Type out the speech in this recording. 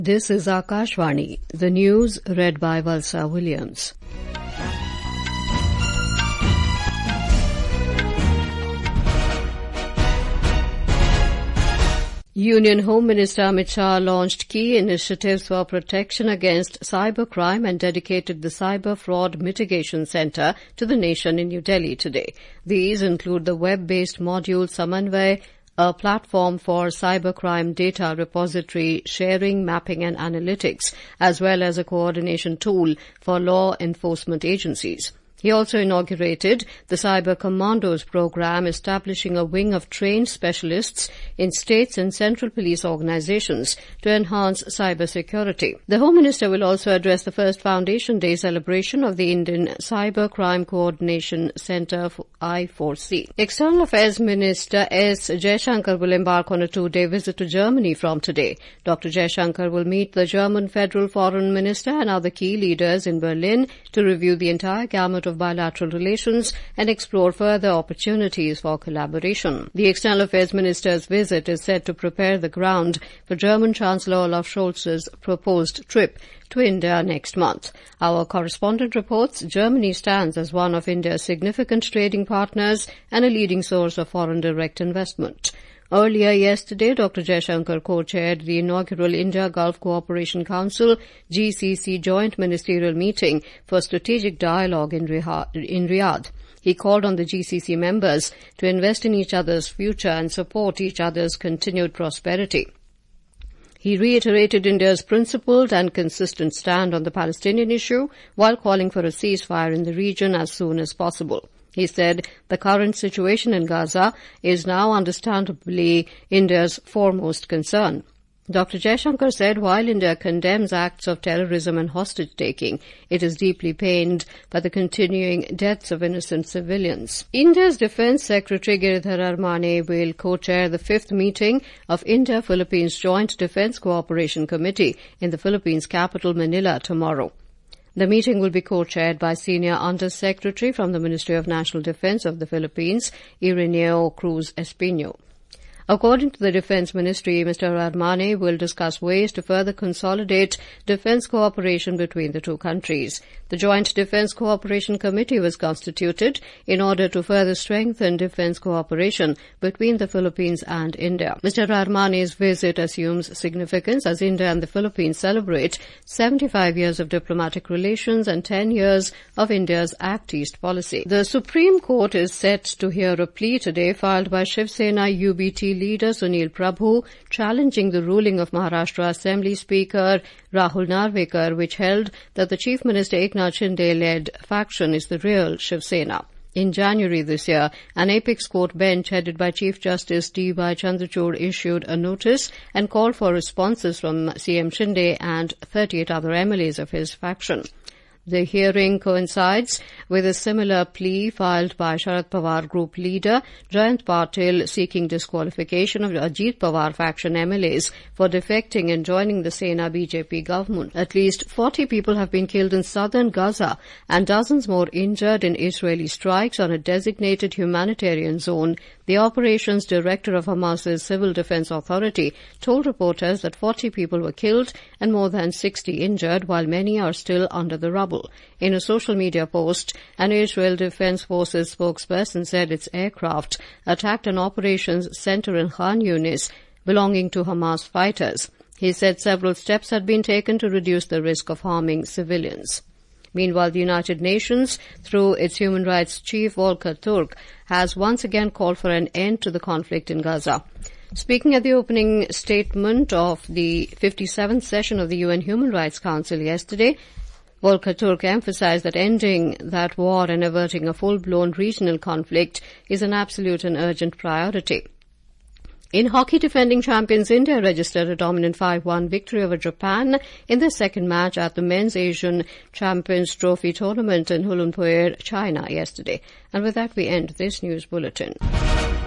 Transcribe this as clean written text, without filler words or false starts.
This is Akashvani, the news read by Valsa Williams. Union Home Minister Amit Shah launched key initiatives for protection against cybercrime and dedicated the Cyber Fraud Mitigation Centre to the nation in New Delhi today. These include the web-based module Samanvay, a platform for cybercrime data repository sharing, mapping and analytics, as well as a coordination tool for law enforcement agencies. He also inaugurated the Cyber Commandos program, establishing a wing of trained specialists in states and central police organizations to enhance cyber security. The Home Minister will also address the first Foundation Day celebration of the Indian Cyber Crime Coordination Centre I4C. External Affairs Minister S. Jaishankar will embark on a two-day visit to Germany from today. Dr. Jaishankar will meet the German Federal Foreign Minister and other key leaders in Berlin to review the entire gamut of bilateral relations and explore further opportunities for collaboration. The External Affairs Minister's visit is set to prepare the ground for German Chancellor Olaf Scholz's proposed trip to India next month. Our correspondent reports Germany stands as one of India's significant trading partners and a leading source of foreign direct investment. Earlier yesterday, Dr. Jaishankar co-chaired the inaugural India-Gulf Cooperation Council GCC joint ministerial meeting for strategic dialogue in Riyadh. He called on the GCC members to invest in each other's future and support each other's continued prosperity. He reiterated India's principled and consistent stand on the Palestinian issue while calling for a ceasefire in the region as soon as possible. He said the current situation in Gaza is now understandably India's foremost concern. Dr. Jaishankar said while India condemns acts of terrorism and hostage-taking, it is deeply pained by the continuing deaths of innocent civilians. India's Defence Secretary Giridhar Armane will co-chair the fifth meeting of India-Philippines Joint Defence Cooperation Committee in the Philippines capital Manila tomorrow. The meeting will be co-chaired by Senior Under-Secretary from the Ministry of National Defence of the Philippines, Ireneo Cruz Espino. According to the Defence Ministry, Mr. Armane will discuss ways to further consolidate defence cooperation between the two countries. The Joint Defence Cooperation Committee was constituted in order to further strengthen defence cooperation between the Philippines and India. Mr. Armane's visit assumes significance as India and the Philippines celebrate 75 years of diplomatic relations and 10 years of India's Act East policy. The Supreme Court is set to hear a plea today filed by Shiv Sena UBT leader Sunil Prabhu challenging the ruling of Maharashtra Assembly Speaker Rahul Narvekar, which held that the Chief Minister Eknath Shinde-led faction is the real Shiv Sena. In January this year, an apex court bench headed by Chief Justice D.Y. Chandrachud issued a notice and called for responses from CM Shinde and 38 other MLAs of his faction. The hearing coincides with a similar plea filed by Sharad Pawar Group leader Jayant Patil seeking disqualification of Ajit Pawar faction MLAs for defecting and joining the Sena BJP government. At least 40 people have been killed in southern Gaza and dozens more injured in Israeli strikes on a designated humanitarian zone. The operations director of Hamas's Civil Defense Authority told reporters that 40 people were killed and more than 60 injured, while many are still under the rubble. In a social media post, an Israel Defense Forces spokesperson said its aircraft attacked an operations center in Khan Yunis belonging to Hamas fighters. He said several steps had been taken to reduce the risk of harming civilians. Meanwhile, the United Nations, through its human rights chief Volker Turk, has once again called for an end to the conflict in Gaza. Speaking at the opening statement of the 57th session of the UN Human Rights Council yesterday, Volker Turk emphasized that ending that war and averting a full-blown regional conflict is an absolute and urgent priority. In hockey, defending champions India registered a dominant 5-1 victory over Japan in the second match at the Men's Asian Champions Trophy tournament in Hulunbuir, China yesterday. And with that, we end this news bulletin.